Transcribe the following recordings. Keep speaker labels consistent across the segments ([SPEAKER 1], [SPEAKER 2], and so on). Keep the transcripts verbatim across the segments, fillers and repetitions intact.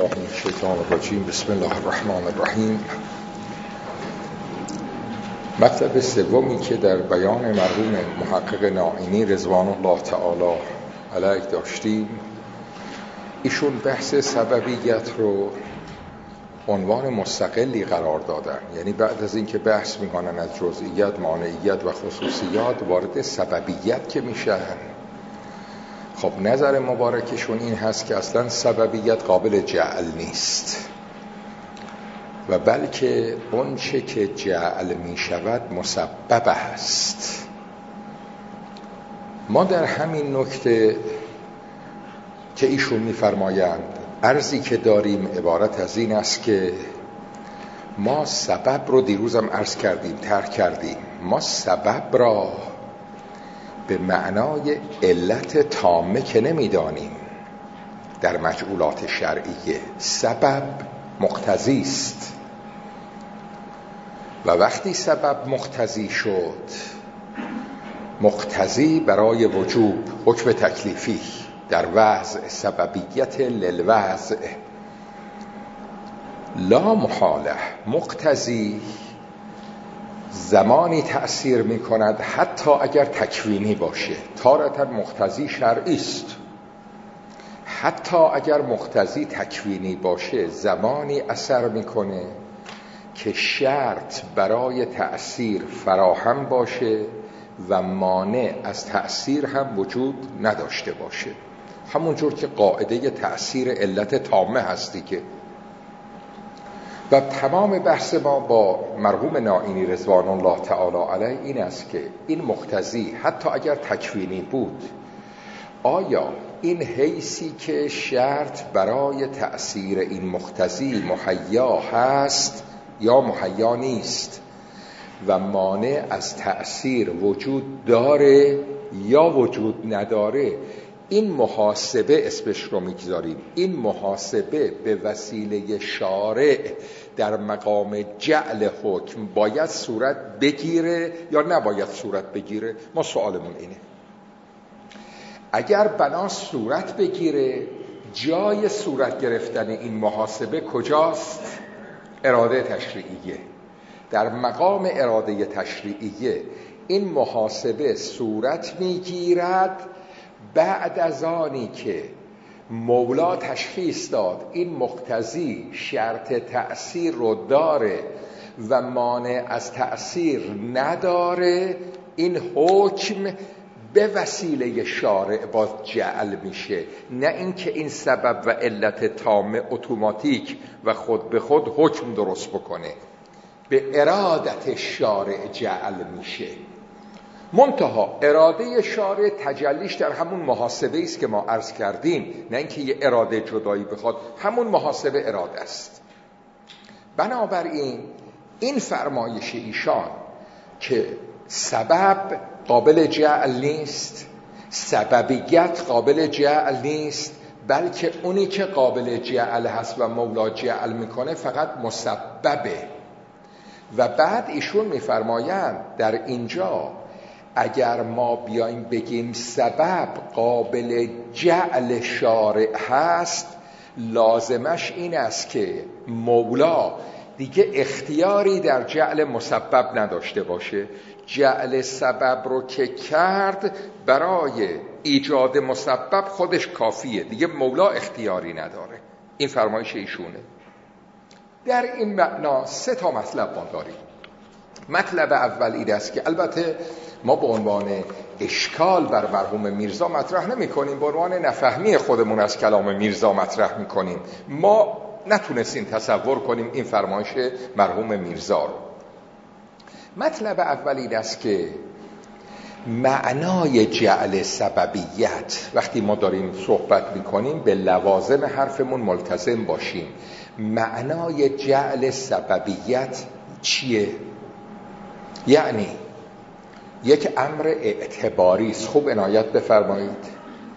[SPEAKER 1] بالله من الشیطان الرجیم. بسم الله الرحمن الرحیم. مطلب سومی که در بیان مرحوم محقق ناینی رضوان الله تعالی علیه داشتیم، ایشون بحث سببیت رو عنوان مستقلی قرار دادن. یعنی بعد از اینکه بحث میکنن از جزئیات، مانعیت و خصوصیات، وارد سببیت که میشن، خب نظر مبارکشون این هست که اصلا سببیت قابل جعل نیست و بلکه اون چه که جعل می شود مسبب است. ما در همین نکته که ایشون می فرمایند عرضی که داریم عبارت از این است که ما سبب رو دیروزم عرض کردیم، ترک کردیم، ما سبب را به معنای علت تامه که نمیدانیم. در مجعولات شرعیه سبب مقتضی است و وقتی سبب مقتضی شد، مقتضی برای وجوب حکم تکلیفی در وضع سببیت للوضع لا محاله، مقتضی زمانی تأثیر می کند حتی اگر تکوینی باشه. تارة مقتضی شرعی است، حتی اگر مقتضی تکوینی باشه زمانی اثر میکنه که شرط برای تأثیر فراهم باشه و مانع از تأثیر هم وجود نداشته باشه. همونجور که قاعده تأثیر علت تامه هستی که و تمام بحث ما با مرحوم ناینی رضوان الله تعالی علیه این است که این مقتضی حتی اگر تکوینی بود، آیا این حیثی که شرط برای تأثیر این مقتضی مهیا هست یا مهیا نیست و مانع از تأثیر وجود داره یا وجود نداره، این محاسبه اسمش رو میگذاریم. این محاسبه به وسیله شارع در مقام جعل حکم باید صورت بگیره یا نباید صورت بگیره. ما سوالمون اینه. اگر بنا صورت بگیره، جای صورت گرفتن این محاسبه کجاست؟ اراده تشریعیه. در مقام اراده تشریعیه این محاسبه صورت میگیرد بعد از آنی که مولا تشخیص داد این مقتضی شرط تأثیر رو داره و مانع از تأثیر نداره، این حکم به وسیله شارع باز جعل میشه، نه اینکه این سبب و علت تامه اتوماتیک و خود به خود حکم درست بکنه. به ارادت شارع جعل میشه. منتها اراده شارع تجلیش در همون محاسبه است که ما عرض کردیم، نه اینکه یه اراده جدایی بخواد، همون محاسبه اراده است. بنابراین این فرمایش ایشان که سبب قابل جعل نیست، سببیت قابل جعل نیست، بلکه اونی که قابل جعل هست و مولا جعل میکنه فقط مسببه. و بعد ایشون میفرمایند در اینجا اگر ما بیایم بگیم سبب قابل جعل شارع هست، لازمش این است که مولا دیگه اختیاری در جعل مسبب نداشته باشه. جعل سبب رو که کرد برای ایجاد مسبب خودش کافیه، دیگه مولا اختیاری نداره. این فرمایش ایشونه. در این معنا سه تا مطلب ما داریم. مطلب اول این است که البته ما به عنوان اشکال بر مرحوم میرزا مطرح نمی کنیم، به عنوان نفهمی خودمون از کلام میرزا مطرح می کنیم. ما نتونستیم تصور کنیم این فرمایش مرحوم میرزا رو. مطلب اول این است که معنای جعل سببیت، وقتی ما داریم صحبت می کنیم به لوازم حرفمون ملتزم باشیم. معنای جعل سببیت چیه؟ یعنی یک امر اعتباری است. خوب عنایت بفرمایید.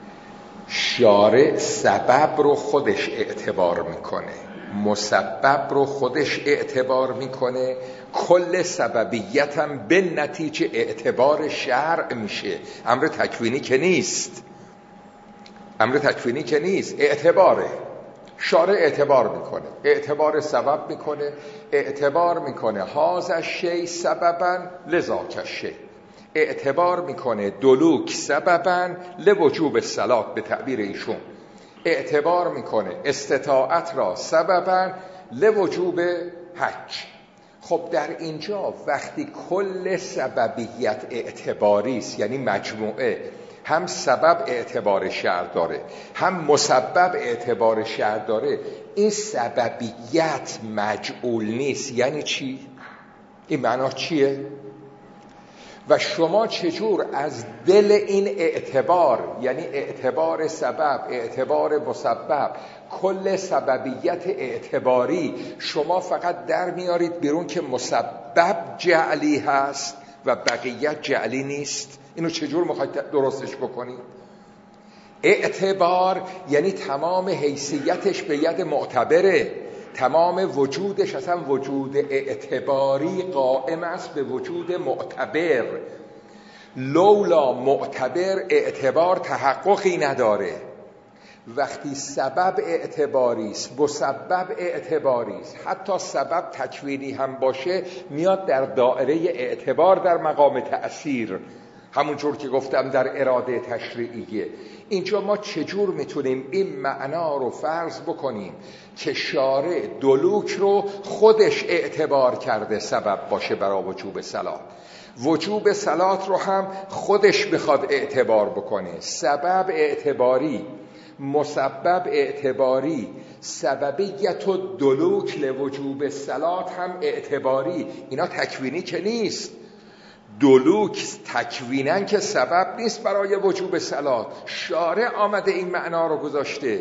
[SPEAKER 1] شارع سبب رو خودش اعتبار میکنه، مسبب رو خودش اعتبار میکنه، کل سببیت هم به نتیجه اعتبار شرع میشه. امر تکوینی که نیست، امر تکوینی که نیست، اعتباره. شارع اعتبار میکنه، اعتبار سبب میکنه، اعتبار میکنه هذا شی سببا لذاک شی، اعتبار میکنه دلوک سببا لوجوب الصلات به تعبیر ایشون، اعتبار میکنه استطاعت را سببا لوجوب حج. خب در اینجا وقتی کل سببیت اعتباری است، یعنی مجموعه هم سبب اعتبار شرع داره هم مسبب اعتبار شرع داره، این سببیت مجعول نیست. یعنی چی؟ این معنا چیه؟ و شما چجور از دل این اعتبار، یعنی اعتبار سبب، اعتبار مسبب، کل سببیت اعتباری، شما فقط در میارید بیرون که مسبب جعلی هست و بقیت جعلی نیست؟ اینو چجور میخواید درستش بکنید؟ اعتبار یعنی تمام حیثیتش به ید معتبره، تمام وجودش اصلا وجود اعتباری قائم است به وجود معتبر. لولا معتبر اعتبار تحققی نداره. وقتی سبب اعتباری است، مسبب اعتباری است، حتی سبب تکوینی هم باشه، میاد در دائره اعتبار در مقام تأثیر، همونجور که گفتم در اراده تشریعیه. اینجا ما چجور میتونیم این معنا رو فرض بکنیم که شارع دلوک رو خودش اعتبار کرده سبب باشه برای وجوب صلات، وجوب صلات رو هم خودش بخواد اعتبار بکنه، سبب اعتباری، مسبب اعتباری، سببیت و دلوک لوجوب صلات هم اعتباری. اینا تکوینی که نیست. دلوک تکوینن که سبب نیست برای وجوب صلات، شارع آمده این معنا رو گذاشته.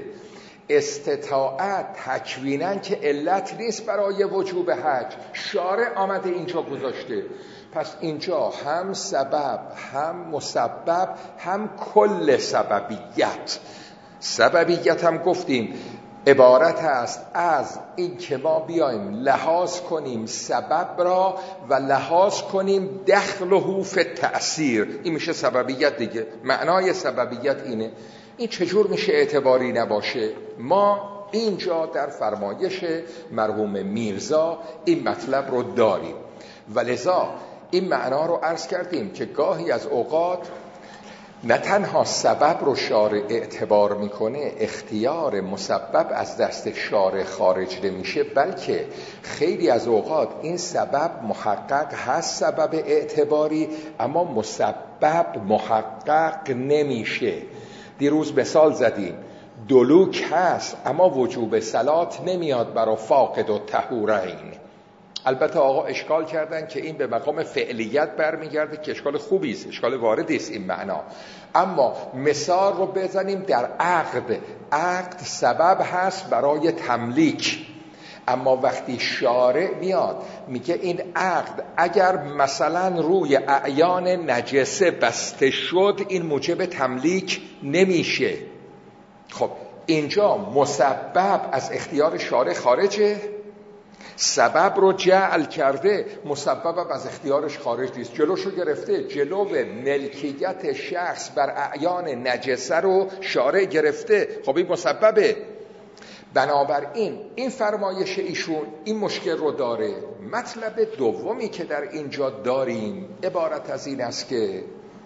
[SPEAKER 1] استطاعت تکوینن که علت نیست برای وجوب حج، شارع آمده اینجا گذاشته. پس اینجا هم سبب هم مسبب هم کل سببیت. سببیت هم گفتیم عبارت است از این که ما بیایم لحاظ کنیم سبب را و لحاظ کنیم دخله فی التأثیر. این میشه سببیت دیگه. معنای سببیت اینه. این چجور میشه اعتباری نباشه؟ ما اینجا در فرمایش مرحوم میرزا این مطلب رو داریم و لذا این معنا رو عرض کردیم که گاهی از اوقات نه تنها سبب رو شارع اعتبار میکنه، اختیار مسبب از دست شارع خارج نمیشه، بلکه خیلی از اوقات این سبب محقق هست، سبب اعتباری، اما مسبب محقق نمیشه. دیروز مثال زدیم دلوک هست اما وجوب صلات نمیاد برای فاقد و طهورین. البته آقا اشکال کردن که این به مقام فعلیت برمیگرده که اشکال خوبی است، اشکال واردی است این معنا. اما مثال رو بزنیم در عقد. عقد سبب هست برای تملیک، اما وقتی شارع میاد میگه این عقد اگر مثلا روی اعیان نجسه بسته شد این موجب تملیک نمیشه. خب اینجا مسبب از اختیار شارع خارجه، سبب رو جعل کرده، مسبب از اختیارش خارج نیست، جلوشو گرفته، جلو ملکیت شخص بر اعیان نجسه رو شارع گرفته. خب این مسببه. بنابراین این فرمایش ایشون این مشکل رو داره. مطلب دومی که در اینجا داریم عبارت از این است که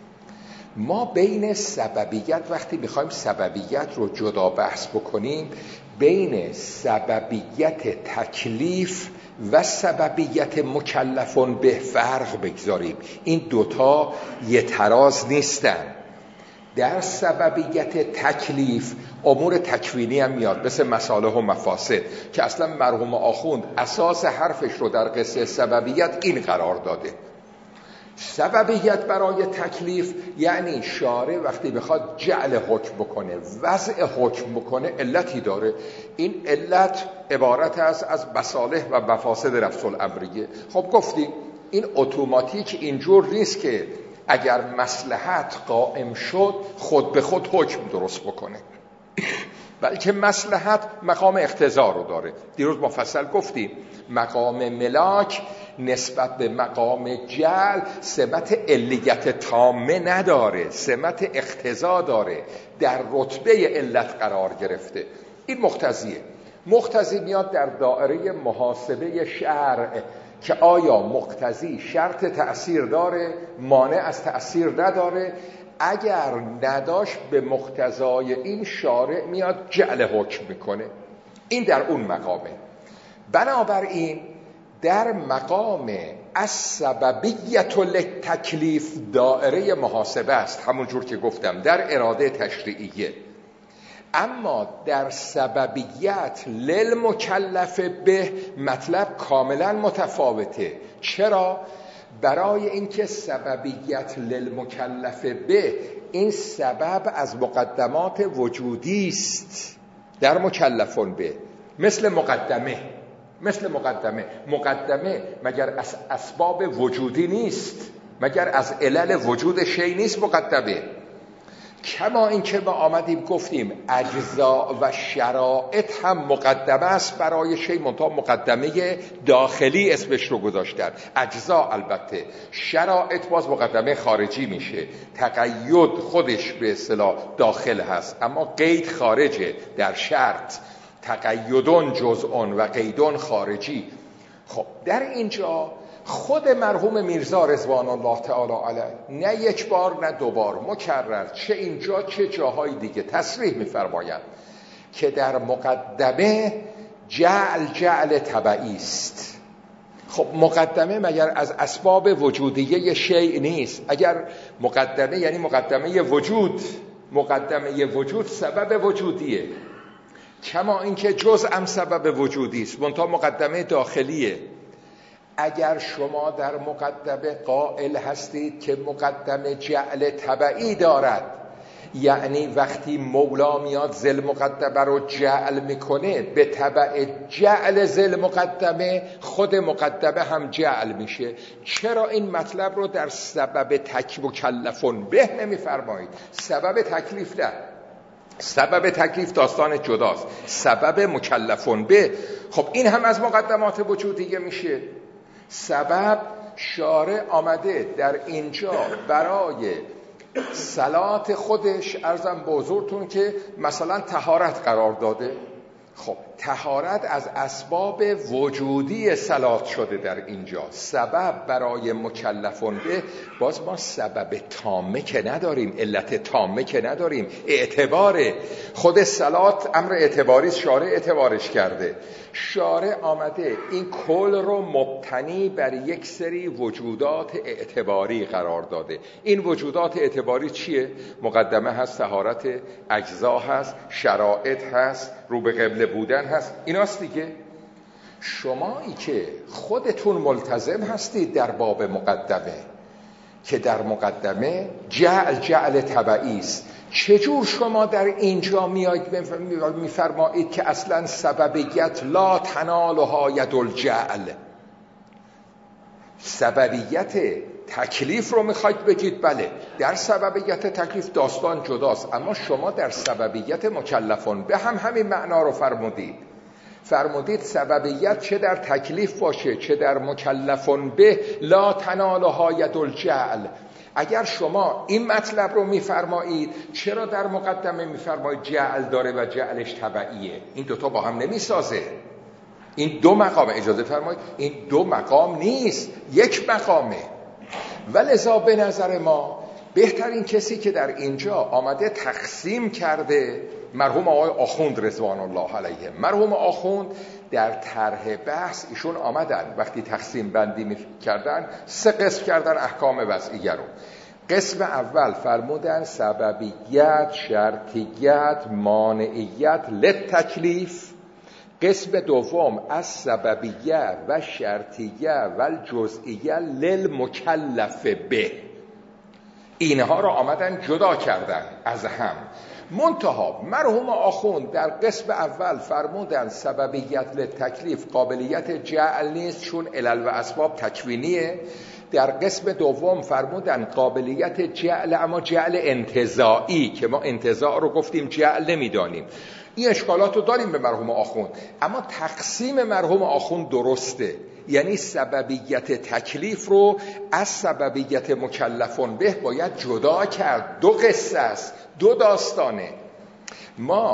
[SPEAKER 1] ما بین سببیت، وقتی میخوایم سببیت رو جدا بحث بکنیم، بین سببیت تکلیف و سببیت مکلفون به فرق بگذاریم. این دوتا یه تراز نیستن. در سببیت تکلیف امور تکوینی هم میاد، مثل مصالح و مفاسد که اصلا مرحوم آخوند اساس حرفش رو در قصه سببیت این قرار داده. سببیت برای تکلیف یعنی شارع وقتی بخواد جعل حکم بکنه، وضع حکم بکنه، علتی داره. این علت عبارت است از مصالح و مفاسد رفع الامریه. خب گفتیم این اتوماتیک اینجور نیست که اگر مصلحت قائم شد خود به خود حکم درست بکنه، بلکه مصلحت مقام اقتضا رو داره. دیروز مفصل گفتیم مقام ملاک نسبت به مقام جعل سمت علیت تامه نداره، سمت اقتضا داره، در رتبه علت قرار گرفته. این مقتضیه. مقتضی میاد در دائره محاسبه شرع که آیا مقتضی شرط تأثیر داره، مانع از تأثیر نداره. اگر نداشت به مقتضای این شارع میاد جعل حکم میکنه. این در اون مقامه. بنابراین در مقام السببیت للتکلیف دائره محاسبه است، همون جور که گفتم در اراده تشریعیه. اما در سببیت للمکلف به مطلب کاملا متفاوته. چرا؟ برای اینکه سببیت للمکلف به این سبب از مقدمات وجودی است در مکلفون به، مثل مقدمه. مثل مقدمه مقدمه مگر از اسباب وجودی نیست؟ مگر از علل وجود شی نیست مقدمه؟ کما اینکه ما آمدیم گفتیم اجزا و شرائط هم مقدمه است برای شی، منتها مقدمه داخلی اسمش رو گذاشتن. اجزا البته، شرائط باز مقدمه خارجی میشه. تقید خودش به اصطلاح داخل هست اما قید خارجه. در شرط تقیدون جزءون و قیدون خارجی. خب در اینجا خود مرحوم میرزا رضوان الله تعالی علیه نه یک بار نه دو بار مکرر، چه اینجا چه جاهای دیگه تصریح می‌فرمایند که در مقدمه جعل جعل تبعی است. خب مقدمه مگر از اسباب وجودیه شیء نیست؟ اگر مقدمه یعنی مقدمه وجود، مقدمه وجود سبب وجودیه، کما اینکه جزء هم سبب وجودی است، منتها مقدمه داخلیه. اگر شما در مقدمه قائل هستید که مقدمه جعل تبعی دارد، یعنی وقتی مولا میاد ذل مقدمه رو جعل میکنه به تبع جعل ذل مقدمه خود مقدمه هم جعل میشه. چرا این مطلب رو در سبب تک مکلفون به نمیفرمایید؟ سبب تکلیف نه، سبب تکلیف داستان جداست. سبب مکلفون به، خب این هم از مقدمات وجودیه میشه. سبب شارع آمده در اینجا برای صلات خودش، عرضم به حضورتون که مثلا طهارت قرار داده. خب طهارت از اسباب وجودی صلات شده در اینجا. سبب برای مکلفون به، باز ما سبب تامه که نداریم، علت تامه که نداریم، اعتباره. خود صلات امر اعتباری، شارع اعتبارش کرده. شارع آمده این کل رو مبتنی بر یک سری وجودات اعتباری قرار داده. این وجودات اعتباری چیه؟ مقدمه هست، طهارت، اجزا هست، شرائط هست، رو به قبله بودن هست، ایناست دیگه. شمایی که خودتون ملتزم هستید در باب مقدمه که در مقدمه جعل جعل تبعی است، چجور شما در اینجا میایید میفرمایید که اصلا سببیت لا تنالها ید الجعل؟ سببیت تکلیف رو میخواید بگید؟ بله، در سببیت تکلیف داستان جداست، اما شما در سببیت مکلفون به هم همین معنا رو فرمودید. فرمودید سببیت چه در تکلیف باشه چه در مکلفون به لا تنالها ید الجعل. اگر شما این مطلب رو میفرمایید، چرا در مقدمه میفرمایید جعل داره و جعلش تبعیه؟ این دوتا با هم نمیسازه. این دو مقام، اجازه فرمایید، این دو مقام نیست، یک مقامه. ولذا به نظر ما بهترین کسی که در اینجا آمده تقسیم کرده مرحوم آقای آخوند رضوان الله علیه. مرحوم آخوند در طرح بحث ایشون آمدن وقتی تقسیم بندی می کردن سه قسم کردن احکام وضعیه رو. قسم اول فرمودن سببیت، شرطیت، مانعیت للتکلیف. قسم دوم از سببیه و شرطیه و جزئیه للمکلف به. اینها را آمدن جدا کردن از هم. منتها مرحوم آخوند در قسم اول فرمودن سببیت للتکلیف قابلیت جعل نیست چون علل و اسباب تکوینیه. در قسم دوم فرمودن قابلیت جعل، اما جعل انتزاعی که ما انتزاع رو گفتیم جعل نمیدانیم. این اشکالات رو داریم به مرحوم آخوند، اما تقسیم مرحوم آخوند درسته. یعنی سببیت تکلیف رو از سببیت مکلفون به باید جدا کرد. دو قصه است، دو داستانه. ما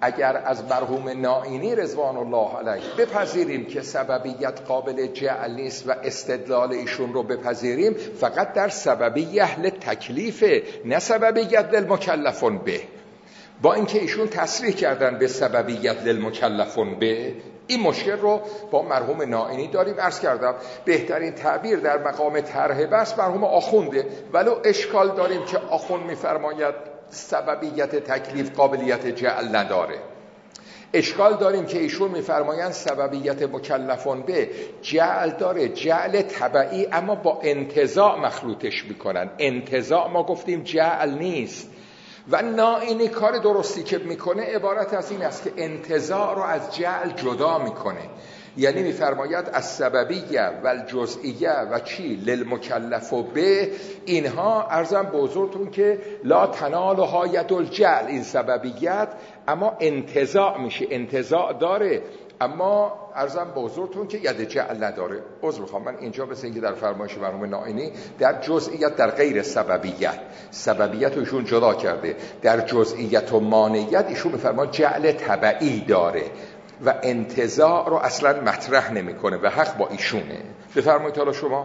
[SPEAKER 1] اگر از مرحوم نائینی رضوان الله علیه بپذیریم که سببیت قابل جعل نیست و استدلال ایشون رو بپذیریم، فقط در سببیه لتکلیفه، نه سببیت للمکلفون به. با اینکه ایشون تصریح کردن به سببیت للمکلفون به، این مشکل رو با مرحوم نائینی داریم. عرض کردم بهترین تعبیر در مقام طرح بحث مرحوم آخونده، ولو اشکال داریم که آخوند میفرماید سببیت تکلیف قابلیت جعل نداره. اشکال داریم که ایشون میفرمایند سببیت مکلفون به جعل داره، جعل تبعی، اما با انتزاع مخلوطش میکنن. انتزاع ما گفتیم جعل نیست. و نائینی کار درستی که میکنه عبارت از این است که انتزاع رو از جعل جدا میکنه. یعنی میفرماید از سببیه و الجزئیه و چی للمکلف به، اینها عرضم به حضورتون که لا تنالها ید الجعل، این سببیت، اما انتزاع میشه، انتزاع داره، اما عرضم به حضورتون که ید جعل نداره. عذر میخوام، من اینجا مثل اینکه در فرمایش مرحوم نائینی در جزئیت در غیر سببیت، سببیت رو ایشون جدا کرده، در جزئیت و مانعیت ایشون میفرماید جعل تبعی داره و انتزاع رو اصلا مطرح نمیکنه و حق با ایشونه. بفرمایید حالا شما.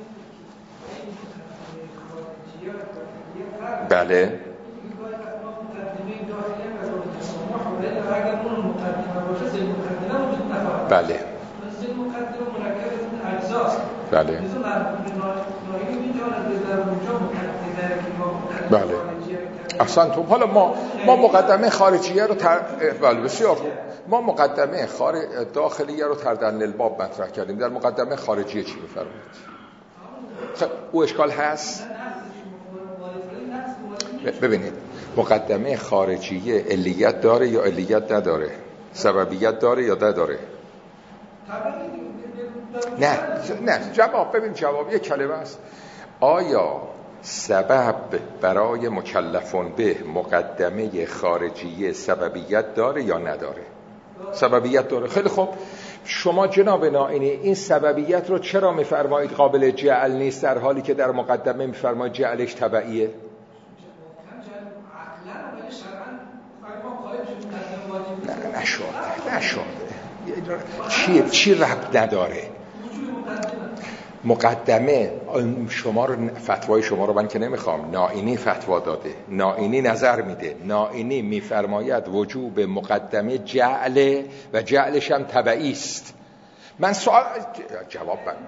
[SPEAKER 1] بله بله بله بله احسنتم. حالا ما ما مقدمه خارجیه رو تر... بله بسیار خوب، ما مقدمه خارج داخلیه رو تردن الباب مطرح کردیم. در مقدمه خارجیه چی می‌فرمایید؟ خب او اشکال هست؟ ببینید مقدمه خارجیه علیت داره یا علیت نداره؟ سببیت داره یا نداره؟ نه نه جواب ببین، جواب یک کلمه است. آیا سبب برای مکلفون به مقدمه خارجیه سببیت داره یا نداره؟ سببیت داره. خیلی خوب، شما جناب نائینی این سببیت رو چرا میفرمایید قابل جعل نیست در حالی که در مقدمه میفرمایید جعلش تبعیه؟ نه نشد نشد چی چی ربط نداره مقدمه. شما رو فتوای شما رو من که نمیخوام، نائینی فتوا داده، نائینی نظر میده، نائینی میفرماید وجوب مقدمه جعل و جعلش هم تبعی است. من سوال جواب بدم.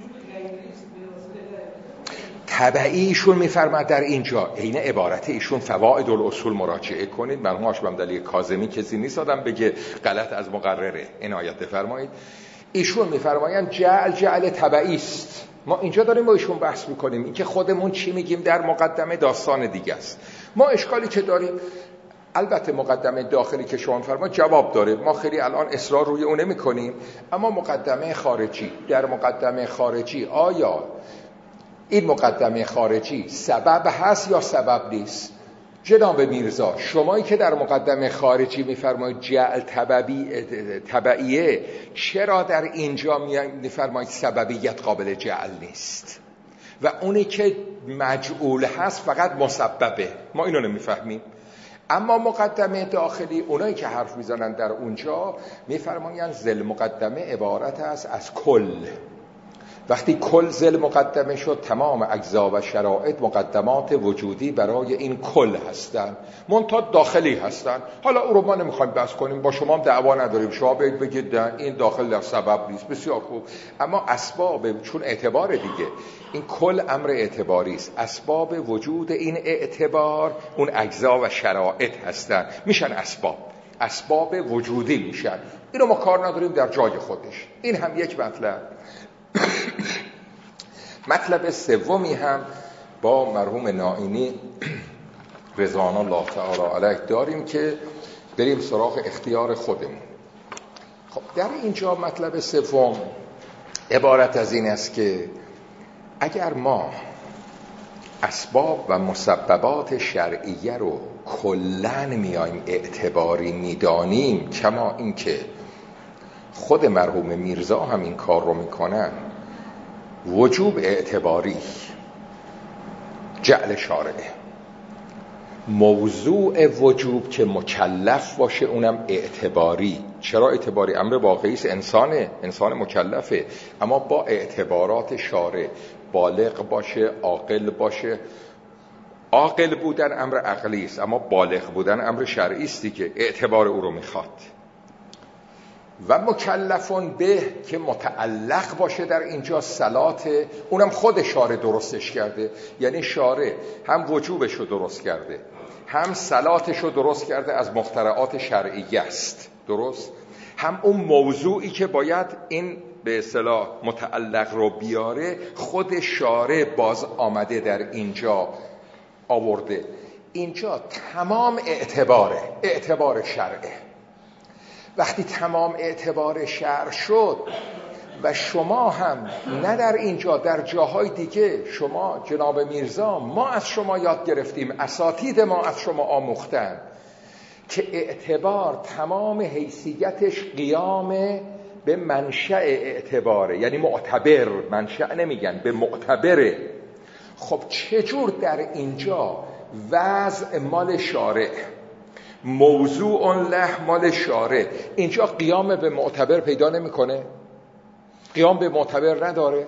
[SPEAKER 1] تبعی ایشون میفرماید در اینجا عین عبارت ایشون فواید الاصول مراجعه کنید. مرحوم هاشم حمدعلی کاظمی کسی نیست آدم بگه غلط از مقرره، عنایت بفرمایید. ایشون میفرمایند جعل جعل تبعی است. ما اینجا داریم با ایشون بحث میکنیم، این که خودمون چی میگیم در مقدمه داستان دیگه است. ما اشکالی که داریم، البته مقدمه داخلی که شما فرمایید جواب داره، ما خیلی الان اصرار روی اون نمی‌کنیم، اما مقدمه خارجی، در مقدمه خارجی آیا این مقدمه خارجی سبب هست یا سبب نیست؟ جناب میرزا شمایی که در مقدمه خارجی میفرمایید جعل تبعی تبعیه، چرا در اینجا میفرمایید سببیت قابل جعل نیست و اونی که مجعول هست فقط مسببه؟ ما اینو نمیفهمیم. اما مقدمه داخلی اونایی که حرف میزنن در اونجا میفرمایند ذل مقدمه عبارت است از کل. وقتی کل ذل مقدمه شد، تمام اجزا و شرایط مقدمات وجودی برای این کل هستن، منتها داخلی هستن. حالا او رو ما نمیخوایم بحث کنیم، با شما هم دعوا نداریم، شما بگید بگید این داخل در سبب نیست، بسیار خوب. اما اسباب، چون اعتبار دیگه، این کل امر اعتباری است، اسباب وجود این اعتبار اون اجزا و شرایط هستن، میشن اسباب، اسباب وجودی میشن. اینو ما کار نداریم در جای خودش. این هم یک مطلب. مطلب سومی هم با مرحوم نائینی رضوان الله تعالی علیه داریم که بریم سراغ اختیار خودمون. خب در اینجا مطلب سوم عبارت از این است که اگر ما اسباب و مسببات شرعیه رو کلن میایم اعتباری میدانیم، کما اینکه خود مرحوم میرزا هم این کار رو میکنن، وجوب اعتباری جعل شارعه موضوع وجوب که مکلف باشه اونم اعتباری. چرا اعتباری؟ امر واقعی است، انسانه، انسان مکلفه، اما با اعتبارات شارع. بالغ باشه، عاقل باشه. عاقل بودن امر عقلی است، اما بالغ بودن امر شرعی است دیگه، اعتبار او رو میخواد. و مکلفون به که متعلق باشه در اینجا صلات، اونم خود شارع درستش کرده. یعنی شارع هم وجوبش رو درست کرده، هم صلاتش رو درست کرده، از مخترعات شرعیه است، درست؟ هم اون موضوعی که باید این به اصطلاح متعلق رو بیاره خود شارع باز آمده در اینجا آورده. اینجا تمام اعتباره، اعتبار شرعه. وقتی تمام اعتبار شرع شد و شما هم نه در اینجا، در جاهای دیگه، شما جناب میرزا، ما از شما یاد گرفتیم، اساتید ما از شما آموختن که اعتبار تمام حیثیتش قیام به منشأ اعتباره، یعنی معتبر. منشأ نمیگن، به معتبره. خب چجور در اینجا وضع مال شارع، موضوع له مال شارع، اینجا قیام به معتبر پیدا نمیکنه؟ قیام به معتبر نداره؟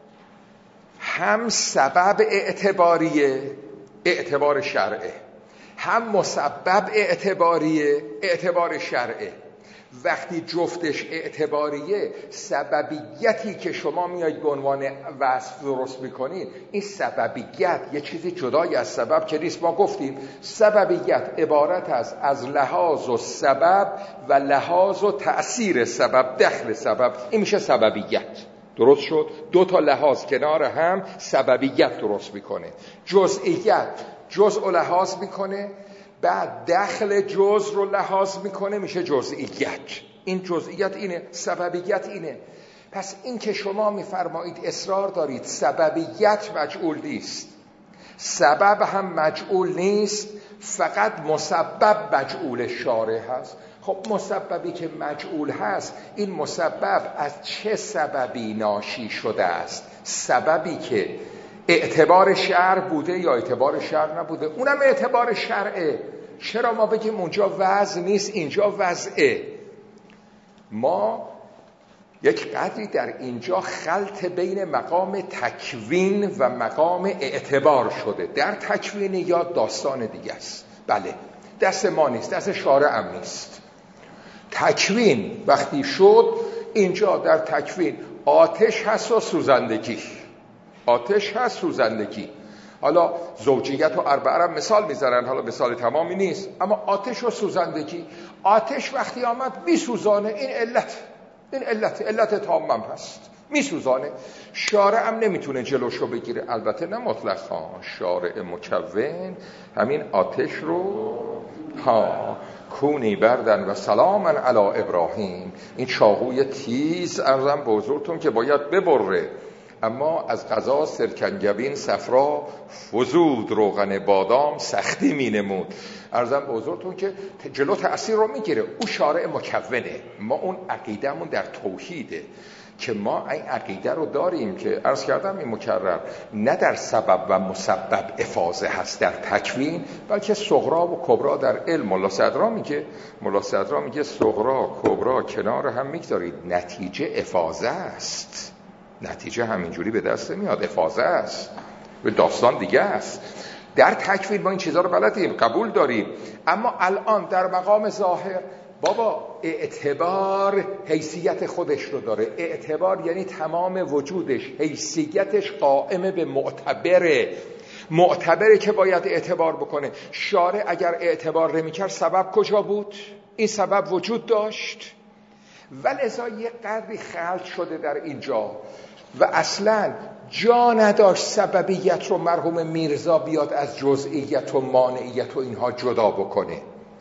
[SPEAKER 1] هم سبب اعتباریه، اعتبار شرعه، هم مسبب اعتباریه، اعتبار شرعه. وقتی جفتش اعتباریه، سببیتی که شما میایید به عنوان وصف درست میکنید، این سببیت یه چیزی جدای از سبب که نیست. ما گفتیم سببیت عبارت است از لحاظ و سبب و لحاظ و تأثیر سبب، دخل سبب، این میشه سببیت. درست شد؟ دو تا لحاظ کنار هم سببیت درست میکنه. جزئیت جزء و لحاظ میکنه، بعد دخل جزء رو لحاظ میکنه، میشه جزئیت. این جزئیت اینه، سببیت اینه. پس این که شما میفرمایید، اصرار دارید سببیت مجعول نیست، سبب هم مجعول نیست، فقط مسبب مجعول شارع هست. خب مسببی که مجعول هست، این مسبب از چه سببی ناشی شده است؟ سببی که اعتبار شرع بوده یا اعتبار شرع نبوده؟ اونم اعتبار شرعه. چرا ما بگیم اونجا وضع نیست اینجا وضعه؟ ما یک قدری در اینجا خلط بین مقام تکوین و مقام اعتبار شده. در تکوین یا داستان دیگه است، بله، دست ما نیست، دست شارع هم نیست. تکوین وقتی شد، اینجا در تکوین آتش هست و سوزندگی، آتش هست سوزندگی. حالا زوجیت و اربعه هم مثال میذارن، حالا مثال تمامی نیست، اما آتش و سوزندگی. آتش وقتی آمد میسوزانه، این علت، این علت علت تامم هست، میسوزانه. شارع هم نمیتونه جلوشو بگیره، البته نه مطلقا. شارع مکون همین آتش رو ها کونی بردن و سلاماً علی ابراهیم، این چاقوی تیز ارزم به حضورتون که باید ببره، اما از قضا سرکنگبین صفرا فزود روغن بادام سختی می نمود. ارزم به حضورتون که جلو تأثیر رو میگیره. او شارع مکونه. ما اون عقیدهمون در توحیده که ما این عقیده رو داریم که عرض کردم این مکرر، نه در سبب و مسبب افاضه هست در تکوین، بلکه صغرا و کبرا در علم. ملا صدرا میگه ملا صدرا میگه صغرا کبرا کنار هم میگذارید، نتیجه افاضه است. نتیجه همینجوری به دست میاد، افاضه است، به داستان دیگه است. در تکوین ما این چیزها رو بلدیم، قبول داریم، اما الان در مقام ظاهر بابا اعتبار حیثیت خودش رو داره. اعتبار یعنی تمام وجودش، حیثیتش قائم به معتبره. معتبره که باید اعتبار بکنه. شارع اگر اعتبار نمی‌کرد، سبب کجا بود؟ این سبب وجود داشت؟ ولذا یک قدری خلط شده در اینجا و اصلا جا نداشت سببیت رو مرحوم میرزا بیاد از جزئیت و مانعیت و اینها جدا بکنه.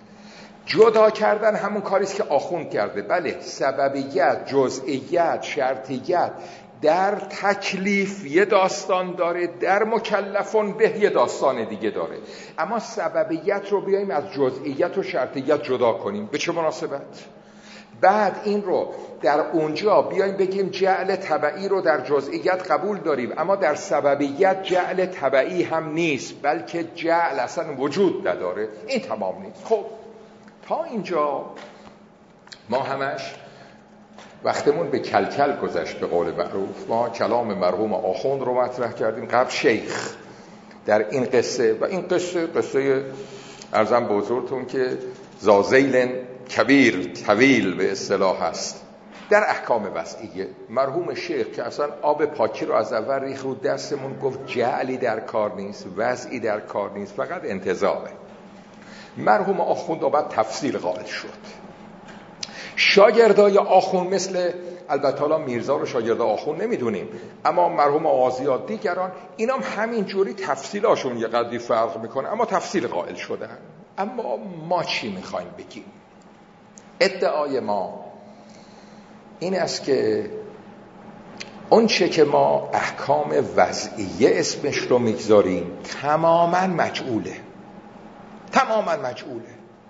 [SPEAKER 1] جدا کردن همون کاریست که آخوند کرده. بله، سببیت، جزئیت، شرطیت در تکلیف یه داستان داره، در مکلفون به یه داستان دیگه داره، اما سببیت رو بیاییم از جزئیت و شرطیت جدا کنیم، به چه مناسبت؟ بعد این رو در اونجا بیایم بگیم جعل تبعی رو در جزئیات قبول داریم، اما در سببیت جعل تبعی هم نیست، بلکه جعل اصلا وجود نداره، این تمام نیست. خب تا اینجا ما همش وقتمون به کلکل گذشت به قول معروف. ما کلام مرحوم آخوند رو مطرح کردیم قبل شیخ در این قصه، و این قصه قصه ارزم به حضورتون که زازیل کبیر طویل به اصطلاح هست در احکام وضعیه. مرحوم شیخ که اصلا آب پاکی رو از اول ریخ رو دستمون، گفت جعلی در کار نیست، وضعی در کار نیست، فقط انتزاعه. مرحوم آخوند آمد تفصیل قائل شد. شاگردای آخوند مثل البته حالا میرزا رو شاگرد آخوند نمیدونیم، اما مرحوم آغازیات دیگران اینام همین جوری تفصیلاشون یه قدری فرق میکنه، اما تفصیل قائل شدن. اما ما چی میخوایم بگیم؟ ادعای ما این است که اون چه که ما احکام وضعیه اسمش رو میگذاریم تماما مجعوله، تماما مجعوله.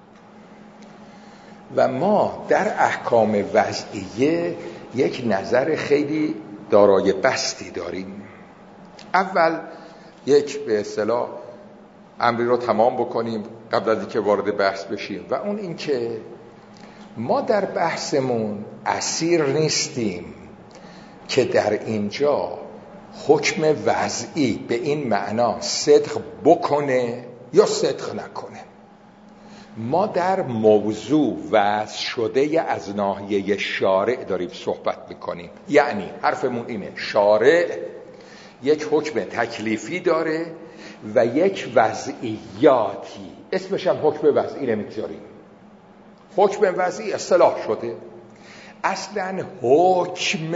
[SPEAKER 1] و ما در احکام وضعیه یک نظر خیلی دارای بستی داریم. اول یک به اصطلاح امری رو تمام بکنیم قبل از اینکه وارد بحث بشیم، و اون این که ما در بحثمون اسیر نیستیم که در اینجا حکم وضعی به این معنا صدق بکنه یا صدق نکنه. ما در موضوع وضع شده از ناحیه شارع داریم صحبت میکنیم. یعنی حرفمون اینه شارع یک حکم تکلیفی داره و یک وضعیاتی، اسمش هم حکم وضعی نمیگذاریم. حکم وضعی اصطلاح شده، اصلا حکم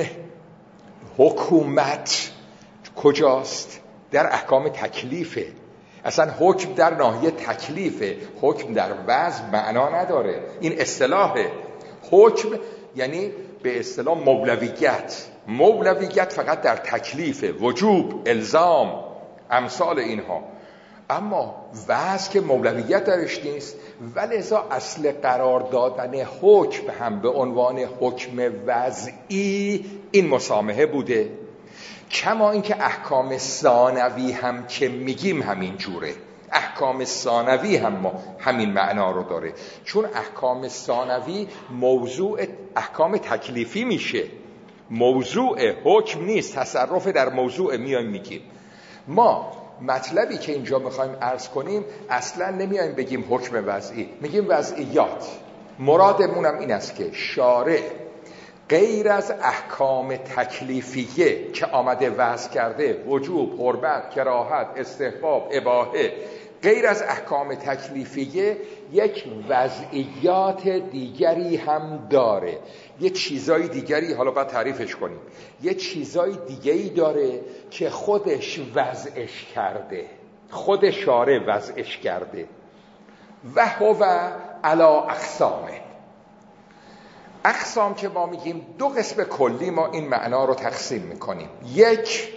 [SPEAKER 1] حکومت کجاست؟ در احکام تکلیفه. اصلا حکم در ناحیه تکلیفه، حکم در وضع معنا نداره. این اصطلاح حکم یعنی به اصطلاح مولویت. مولویت فقط در تکلیفه، وجوب، الزام، امثال اینها. اما وضع که مولویت درش نیست، ولذا اصل قرار دادن حکم هم به عنوان حکم وضعی این مسامحه بوده. کما اینکه احکام ثانوی هم که میگیم همین جوره، احکام ثانوی هم همین معنا رو داره، چون احکام ثانوی موضوع احکام تکلیفی میشه، موضوع حکم نیست، تصرف در موضوع میایم میگیم. ما مطلبی که اینجا میخوایم عرض کنیم اصلا نمیایم بگیم حکم وضعی، میگیم وضعیات. مرادمونم این است که شارع غیر از احکام تکلیفیه که آمده وضع کرده، وجوب، حرمت، کراهت، استحباب، اباحه، غیر از احکام تکلیفیه یک وضعیات دیگری هم داره، یه چیزای دیگری، حالا باید تعریفش کنیم، یه چیزای دیگری داره که خودش وضعش کرده، خود شارع وضعش کرده. و هو علا اقسامه. اقسام که ما میگیم دو قسم کلی ما این معنا رو تقسیم میکنیم. یک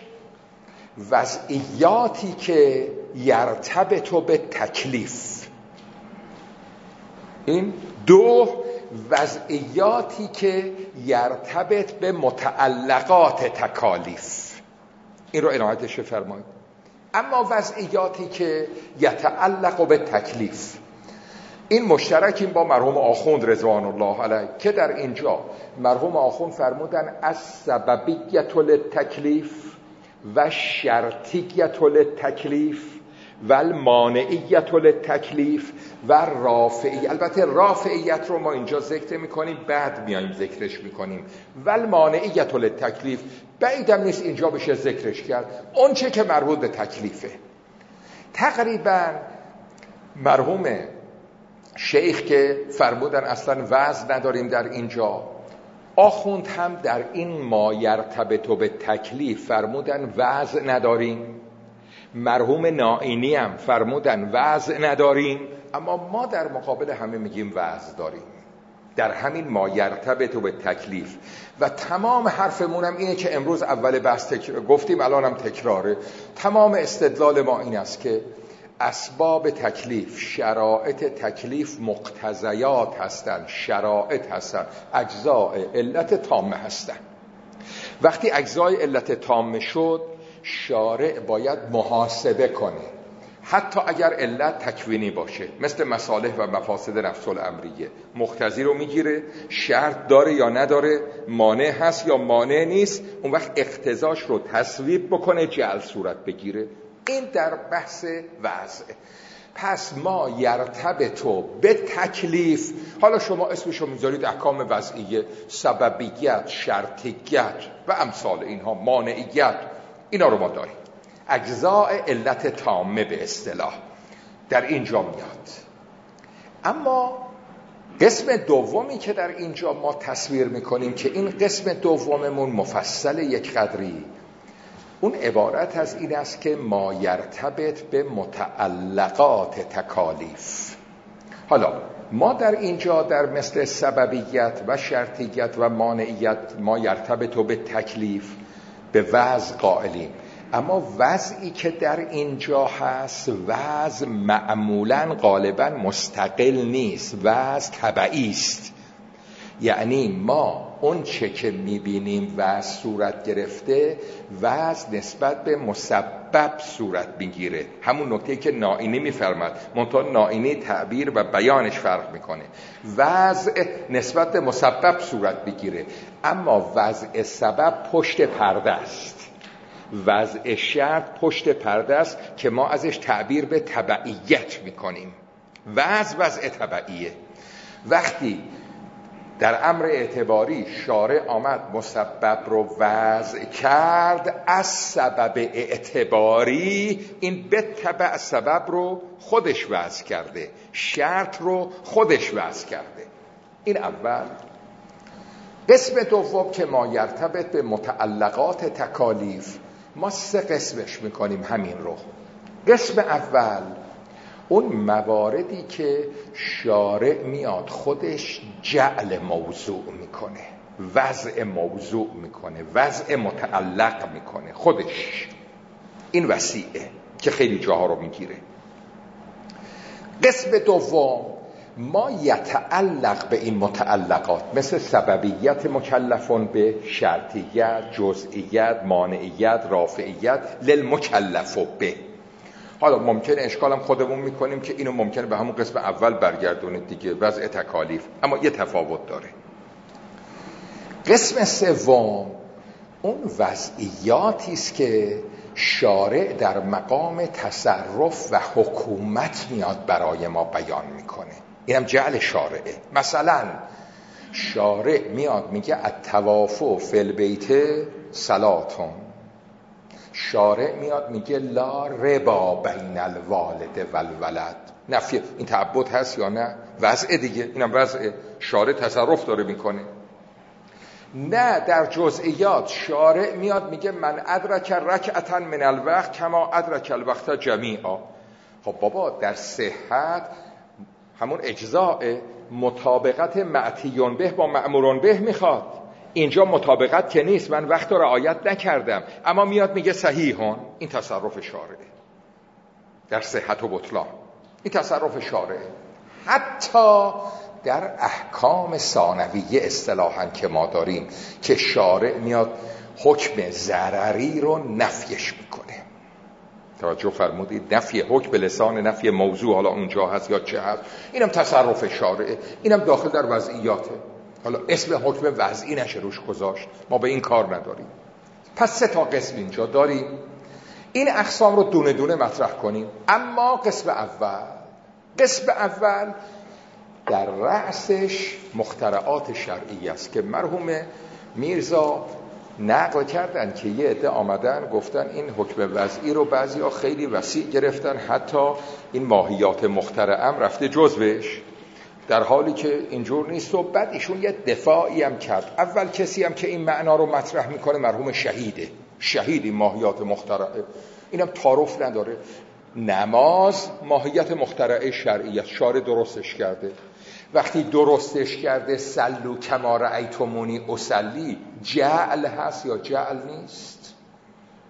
[SPEAKER 1] وضعیاتی که یرتبط به تکلیف، این دو وضعیاتی که یرتبط به متعلقات تکالیف، این رو عنایتش فرمایید. اما وضعیاتی که یتعلق به تکلیف، این مشترکیم با مرحوم آخوند رضوان الله علیه که در اینجا مرحوم آخوند فرمودن از سببیت للتکلیف و شرطیت للتکلیف و المانعیت للتکلیف و رافعی. البته رافعیت رو ما اینجا ذکر میکنیم، بعد میایم ذکرش میکنیم. و المانعیت للتکلیف بعیدم نیست اینجا بشه ذکرش کرد، اون چه که مربوط به تکلیفه. تقریبا مرحوم شیخ که فرمودن اصلا وضع نداریم در اینجا، آخوند هم در این ما یرتبط به تکلیف فرمودن وضع نداریم، مرحوم نائینی هم فرمودن وضع نداریم، اما ما در مقابل همه میگیم وضع داریم در همین ما یرتبط به تکلیف. و تمام حرفمون هم اینه که امروز اول بحث تکرار گفتیم، الان هم تکراره. تمام استدلال ما این است که اسباب تکلیف، شرایط تکلیف مقتضیات هستند، شرایط هستند، اجزاء علت تامه هستند. وقتی اجزای علت تامه شد، شارع باید محاسبه کنه، حتی اگر علت تکوینی باشه، مثل مصالح و مفاسد نفس الامریه. مقتضی رو میگیره، شرط داره یا نداره، مانع هست یا مانع نیست، اون وقت اقتضاش رو تصویب بکنه، جعل صورت بگیره. این در بحث وضع. پس ما یرتبطو به تکلیف، حالا شما اسمشو میذارید احکام وضعیه، سببیت، شرطیت و امثال اینها، مانعیت، اینا رو ما داریم. اجزاء علت تامه به اصطلاح در اینجا میاد. اما قسم دومی که در اینجا ما تصویر میکنیم که این قسم دوممون مفصل یک قدری، اون عبارت از این است که ما یرتبط به متعلقات تکالیف. حالا ما در اینجا در مثل سببیت و شرطیت و مانعیت ما یرتبط به تکلیف، به وضع قائلیم. اما وضعی که در اینجا هست، وضع معمولاً غالباً مستقل نیست، وضع تبعی است. یعنی ما اون چه که میبینیم وضع صورت گرفته، وضع نسبت به مسبب صورت میگیره. همون نکته که نائینی میفرماد، منتها نائینی تعبیر و بیانش فرق میکنه. وضع نسبت به مسبب صورت میگیره، اما وضع سبب پشت پرده است. وضع شرط پشت پرده است که ما ازش تعبیر به تبعیت میکنیم. وضع وضع تبعیه. وقتی در امر اعتباری شارع آمد مسبب رو وضع کرد، از سبب اعتباری این به تبع سبب رو خودش وضع کرده، شرط رو خودش وضع کرده. این اول. قسم دوم که ما یرتبط به متعلقات تکالیف، ما سه قسمش میکنیم همین رو. قسم اول اون مواردی که شارع میاد خودش جعل موضوع میکنه، وضع موضوع میکنه، وضع متعلق میکنه خودش. این وسیعه که خیلی جاها رو میگیره. قسم دوم ما یتعلق به این متعلقات، مثل سببیت مکلفون به، شرطیت، جزئیت، مانعیت، رافعیت، للمکلف به. حالا ممکنه اشکالم خودمون میکنیم که اینو ممکنه به همون قسم اول برگردونید دیگه، وضع تکالیف، اما یه تفاوت داره. قسم سوم اون وضعیاتی است که شارع در مقام تصرف و حکومت میاد برای ما بیان میکنه. اینم جعل شارعه. مثلا شارع میاد میگه الطواف فی البیت صلاتون. شارع میاد میگه لا ربا بین الوالد والولد. نفی این تعبد هست یا نه؟ وضع دیگه، اینم وضع. شارع تصرف داره میکنه. نه در جزئیات شارع میاد میگه من ادرک رکعتا من الوقت کما ادرک الوقت جمیعا. خب بابا در صحت همون اجزاء مطابقت معتیون به با مأمورون به میخواد. اینجا مطابقت که نیست، من وقت رو رعایت نکردم، اما میاد میگه صحیحون. این تصرف شارعه در صحت و بطلان. این تصرف شارعه. حتی در احکام ثانویه اصطلاحاً که ما داریم که شارع میاد حکم ضرری رو نفیش میکنه. توجه فرمودید؟ نفی حکم به لسان نفی موضوع، حالا اونجا هست یا چه هست، اینم تصرف شارعه. اینم داخل در وضعیاته. حالا اسم حکم وضعی نشه روش گذاشت، ما به این کار نداریم. پس سه تا قسم اینجا داریم. این اقسام رو دونه دونه مطرح کنیم. اما قسم اول قسم اول در رأسش مخترعات شرعی است که مرحوم میرزا نقل کردن که یه عده آمدن گفتن این حکم وضعی رو بعضیا خیلی وسیع گرفتن، حتی این ماهیات مخترعم رفته جزوش، در حالی که اینجور نیست. و بعد ایشون یه دفاعی هم کرد. اول کسی هم که این معنا رو مطرح میکنه مرحوم شهیده. شهیدی ماهیات مخترعه، اینم تعارف نداره. نماز ماهیت مخترعه شرعیت، شارع درستش کرده. وقتی درستش کرده سلو کما رأیتمونی اصلی، جعل هست یا جعل نیست؟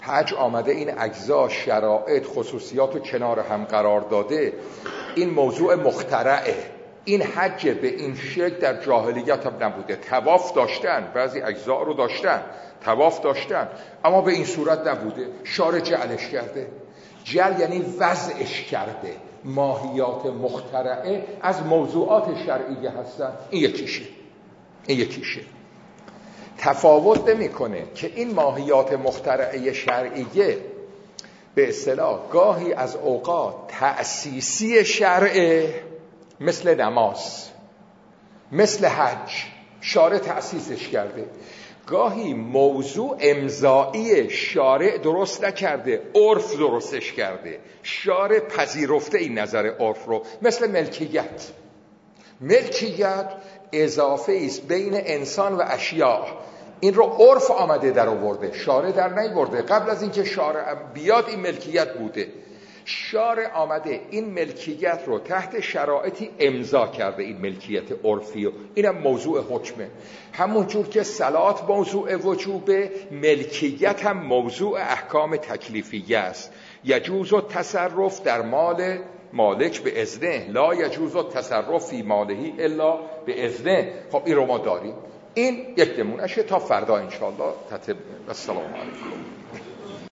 [SPEAKER 1] حج آمده این اجزا، شرایط، خصوصیات رو کنار هم قرار داده. این موضوع مخترعه. این حج به این شکل در جاهلیت هم نبوده. طواف داشتن، بعضی اجزا رو داشتن، طواف داشتن، اما به این صورت نبوده. شارع جعلش کرده. جعل یعنی وضعش کرده. ماهیات مخترعه از موضوعات شرعیه هستن. این یکیشه. این یکیشه. تفاوت نمی‌کنه که این ماهیات مخترعه شرعیه به اصطلاح گاهی از اوقات تأسیسی شرعه، مثل نماز، مثل حج، شارع تأسیسش کرده. گاهی موضوع امضایی شارع درست نکرده، عرف درستش کرده. شارع پذیرفته این نظر عرف رو، مثل ملکیت. ملکیت اضافه است بین انسان و اشیاء. این رو عرف آمده در آورده، شارع در نیورده. قبل از اینکه شارع بیاد این ملکیت بوده. شارع آمده این ملکیت رو تحت شرایطی امضا کرده، این ملکیت عرفی. و اینم موضوع حکمه. همون جور که صلات موضوع وجوبه، ملکیت هم موضوع احکام تکلیفیه است. یجوز التصرف در مال مالک به اذنه، لا یجوز التصرف فی مالهی الا به اذنه. خب این رو ما داریم. این یک نمونهشه. تا فردا انشاءالله. السلام علیکم.